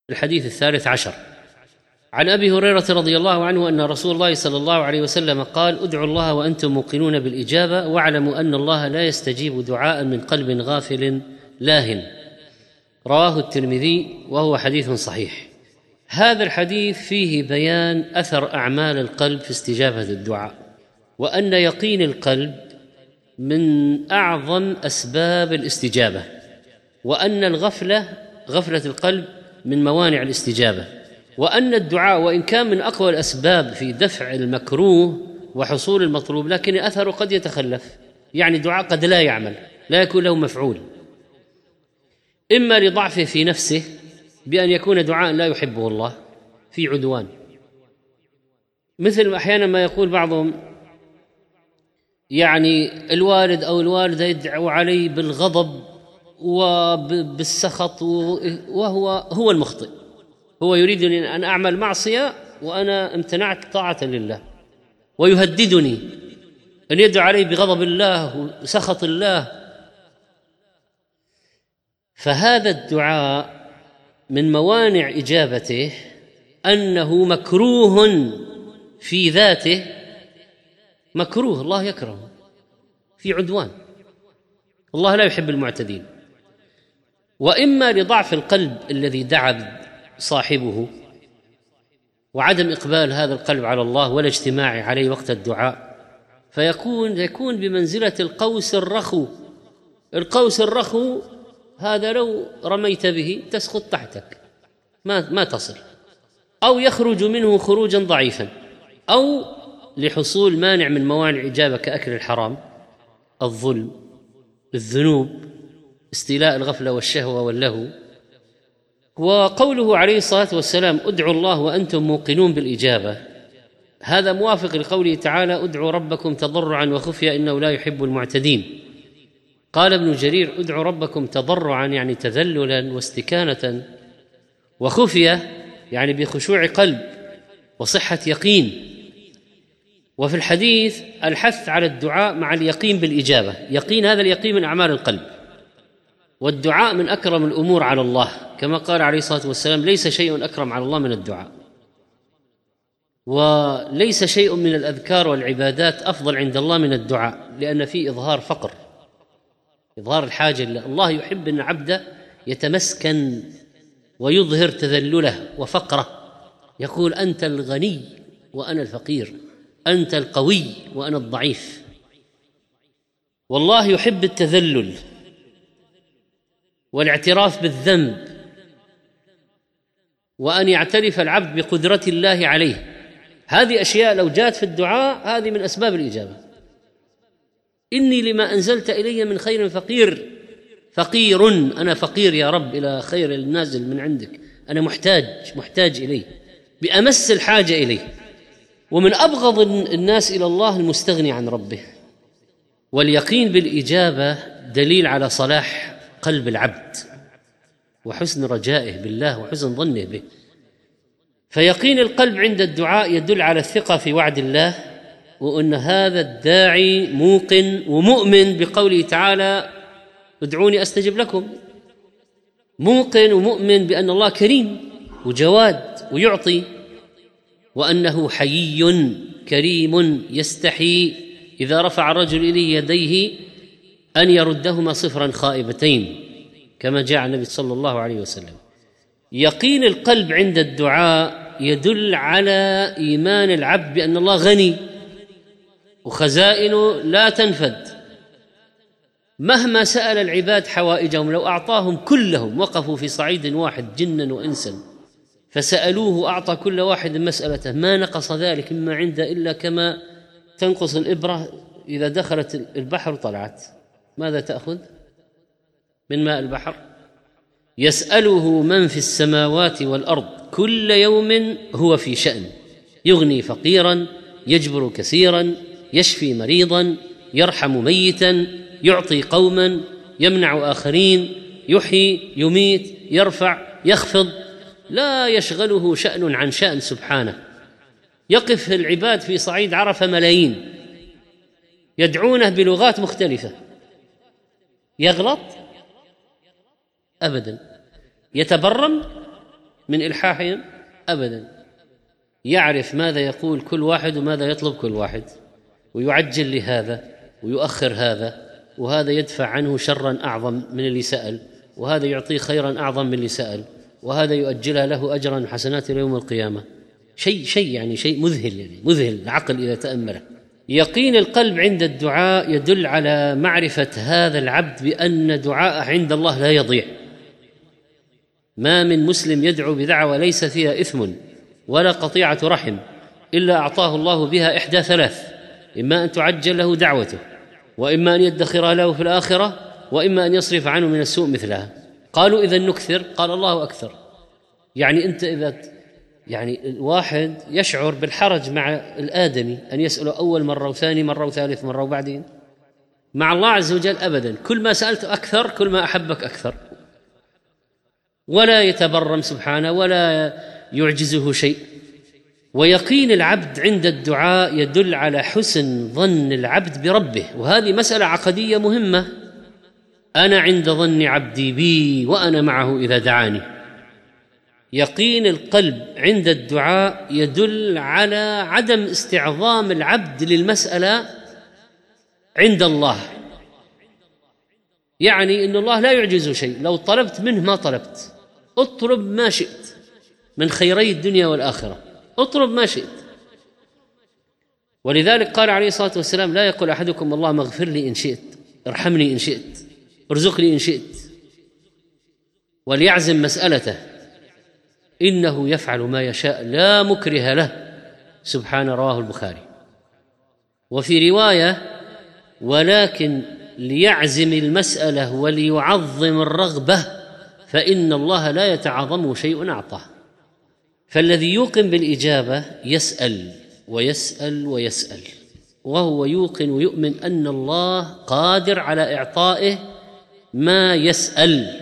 الحديث 13 عن أبي هريرة رضي الله عنه أن رسول الله صلى الله عليه وسلم قال: ادعوا الله وأنتم موقنون بالإجابة، واعلموا أن الله لا يستجيب دعاء من قلب غافل لاهٍ. رواه الترمذي وهو حديث صحيح. هذا الحديث فيه بيان أثر أعمال القلب في استجابة الدعاء، وأن يقين القلب من أعظم أسباب الاستجابة، وأن غفلة القلب من موانع الاستجابة، وأن الدعاء وإن كان من أقوى الأسباب في دفع المكروه وحصول المطلوب، لكن أثره قد يتخلف. يعني دعاء قد لا يعمل، لا يكون له مفعول، إما لضعفه في نفسه بأن يكون دعاء لا يحبه الله، في عدوان، مثل أحيانا ما يقول بعضهم يعني الوالد أو الوالدة يدعو علي بالغضب وبالسخط، وهو المخطئ، هو يريدني أن أعمل معصية وأنا امتنعت طاعة لله، ويهددني أن يدعو علي بغضب الله وسخط الله. فهذا الدعاء من موانع إجابته أنه مكروه في ذاته، مكروه، الله يكرهه، في عدوان، الله لا يحب المعتدين. وإما لضعف القلب الذي دعا صاحبه وعدم إقبال هذا القلب على الله ولا اجتماع عليه وقت الدعاء، يكون بمنزلة القوس الرخو. القوس الرخو هذا لو رميت به تسقط تحتك، ما تصل، أو يخرج منه خروجا ضعيفا، أو لحصول مانع من موانع الإجابة كأكل الحرام، الظلم، الذنوب، استيلاء الغفلة والشهوة واللهو. وقوله عليه الصلاة والسلام: ادعوا الله وأنتم موقنون بالإجابة، هذا موافق لقوله تعالى: ادعوا ربكم تضرعا وخفيا إنه لا يحب المعتدين. قال ابن جرير: ادعوا ربكم تضرعا يعني تذللا واستكانة، وخفية يعني بخشوع قلب وصحة يقين. وفي الحديث الحث على الدعاء مع اليقين بالإجابة، يقين هذا اليقين من أعمال القلب، والدعاء من أكرم الأمور على الله، كما قال عليه الصلاة والسلام: ليس شيء أكرم على الله من الدعاء، وليس شيء من الأذكار والعبادات أفضل عند الله من الدعاء، لأن فيه إظهار فقر، إظهار الحاجة لله. الله يحب أن عبده يتمسكن ويظهر تذلله وفقره، يقول: أنت الغني وأنا الفقير، أنت القوي وأنا الضعيف. والله يحب التذلل والاعتراف بالذنب، وأن يعترف العبد بقدرة الله عليه. هذه أشياء لو جاءت في الدعاء هذه من أسباب الإجابة. إني لما أنزلت إلي من خير فقير، أنا فقير يا رب إلى خير النازل من عندك، أنا محتاج إليه بأمس الحاجة إليه. ومن أبغض الناس إلى الله المستغني عن ربه. واليقين بالإجابة دليل على صلاح قلب العبد وحسن رجائه بالله وحسن ظنه به. فيقين القلب عند الدعاء يدل على الثقة في وعد الله، وأن هذا الداعي موقن ومؤمن بقوله تعالى: ادعوني أستجب لكم، موقن ومؤمن بأن الله كريم وجواد ويعطي، وأنه حيي كريم يستحي إذا رفع الرجل إليه يديه أن يردهما صفرا خائبتين، كما جاء النبي صلى الله عليه وسلم. يقين القلب عند الدعاء يدل على إيمان العبد بأن الله غني وخزائنه لا تنفد، مهما سأل العباد حوائجهم لو أعطاهم كلهم وقفوا في صعيد واحد جنا وإنسا فسألوه أعطى كل واحد مسألته ما نقص ذلك مما عنده إلا كما تنقص الإبرة إذا دخلت البحر وطلعت. ماذا تأخذ من ماء البحر؟ يسأله من في السماوات والأرض كل يوم هو في شأن، يغني فقيرا، يجبر كثيرا، يشفي مريضا، يرحم ميتا، يعطي قوما، يمنع آخرين، يحيي يميت، يرفع يخفض، لا يشغله شأن عن شأن سبحانه. يقف العباد في صعيد عرفة ملايين يدعونه بلغات مختلفة، يغلط أبدا، يتبرم من إلحاحهم أبدا، يعرف ماذا يقول كل واحد وماذا يطلب كل واحد، ويعجل لهذا ويؤخر هذا، وهذا يدفع عنه شرا أعظم من اللي سأل، وهذا يعطيه خيرا أعظم من اللي سأل، وهذا يؤجلها له أجرا وحسنات إلى يوم القيامة. شيء مذهل، يعني مذهل العقل إذا تأمله. يقين القلب عند الدعاء يدل على معرفة هذا العبد بأن دعاءه عند الله لا يضيع. ما من مسلم يدعو بدعوة ليس فيها إثم ولا قطيعة رحم إلا أعطاه الله بها إحدى ثلاث: إما أن تعجل له دعوته، وإما أن يدخر له في الآخرة، وإما أن يصرف عنه من السوء مثلها. قالوا إذا نكثر، قال الله أكثر. يعني أنت إذا يعني الواحد يشعر بالحرج مع الآدمي أن يسأله أول مرة وثاني مرة وثالث مرة، وبعدين مع الله عز وجل أبدا، كل ما سألت أكثر كل ما أحبك أكثر، ولا يتبرم سبحانه ولا يعجزه شيء. ويقين العبد عند الدعاء يدل على حسن ظن العبد بربه، وهذه مسألة عقدية مهمة. أنا عند ظن عبدي بي وأنا معه إذا دعاني. يقين القلب عند الدعاء يدل على عدم استعظام العبد للمسألة عند الله، يعني إن الله لا يعجزه شيء، لو طلبت منه ما طلبت، اطلب ما شئت من خيري الدنيا والآخرة، اطلب ما شئت. ولذلك قال عليه الصلاة والسلام: لا يقول أحدكم اللهم اغفر لي إن شئت، ارحمني إن شئت، ارزقني إن شئت، وليعزم مسألته، إنه يفعل ما يشاء لا مكره له. سبحان، رواه البخاري. وفي رواية: ولكن ليعزم المسألة وليعظم الرغبة، فإن الله لا يتعاظمه شيء أعطاه. فالذي يوقن بالإجابة يسأل ويسأل ويسأل، وهو يوقن ويؤمن أن الله قادر على إعطائه ما يسأل.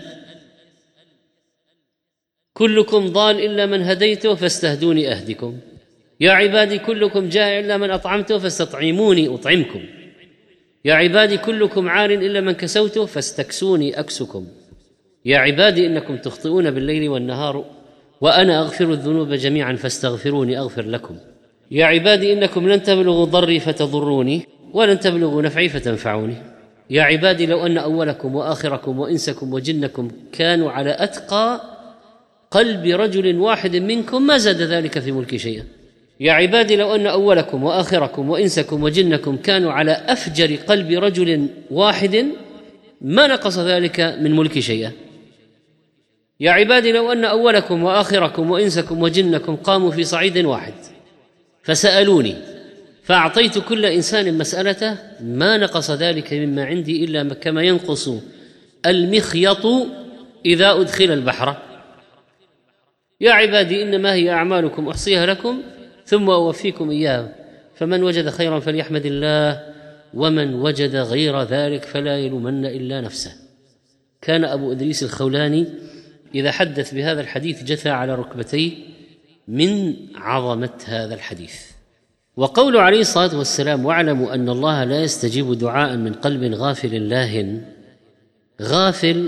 كلكم ضال إلا من هديته فاستهدوني أهدكم، يا عبادي كلكم جائع إلا من أطعمته فاستطعموني أطعمكم، يا عبادي كلكم عار إلا من كسوته فاستكسوني أكسكم، يا عبادي إنكم تخطئون بالليل والنهار وأنا أغفر الذنوب جميعا فاستغفروني أغفر لكم، يا عبادي إنكم لن تبلغوا ضري فتضروني ولن تبلغوا نفعي فتنفعوني، يا عبادي لو أن أولكم وآخركم وإنسكم وجنكم كانوا على أتقى قلب رجل واحد منكم ما زاد ذلك في ملكي شيئا، يا عبادي لو أن أولكم وآخركم وإنسكم وجنكم كانوا على أفجر قلب رجل واحد ما نقص ذلك من ملكي شيئا، يا عبادي لو أن أولكم وآخركم وإنسكم وجنكم قاموا في صعيد واحد فسألوني فأعطيت كل إنسان مسألته ما نقص ذلك مما عندي إلا كما ينقص المخيط إذا أدخل البحر، يا عبادي إنما هي أعمالكم أحصيها لكم ثم أوفيكم إياها، فمن وجد خيرا فليحمد الله ومن وجد غير ذلك فلا يلومن إلا نفسه. كان أبو إدريس الخولاني إذا حدث بهذا الحديث جثى على ركبتيه من عظمة هذا الحديث. وقول عليه الصلاة والسلام: واعلموا أن الله لا يستجيب دعاء من قلب غافل لاهٍ، غافل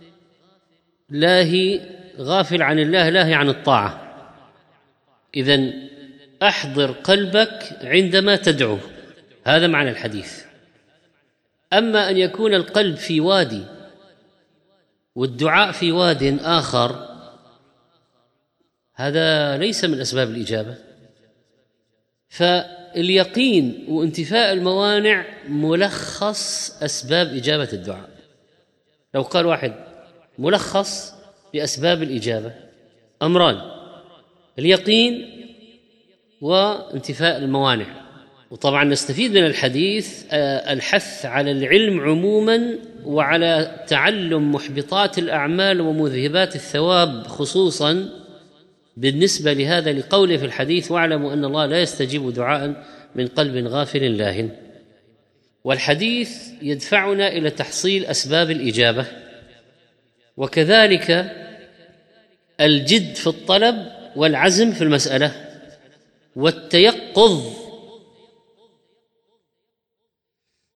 لاهي، غافل عن الله، لاهي عن الطاعة. إذن أحضر قلبك عندما تدعو، هذا معنى الحديث. أما أن يكون القلب في وادي والدعاء في واد آخر، هذا ليس من أسباب الإجابة. فاليقين وانتفاء الموانع ملخص أسباب إجابة الدعاء. لو قال واحد ملخص بأسباب الإجابة أمران: اليقين وانتفاء الموانع. وطبعا نستفيد من الحديث الحث على العلم عموما وعلى تعلم محبطات الأعمال ومذهبات الثواب خصوصا بالنسبة لهذا، لقوله في الحديث: واعلموا أن الله لا يستجيب دعاء من قلب غافل لاهٍ. والحديث يدفعنا إلى تحصيل أسباب الإجابة، وكذلك الجد في الطلب والعزم في المسألة والتيقظ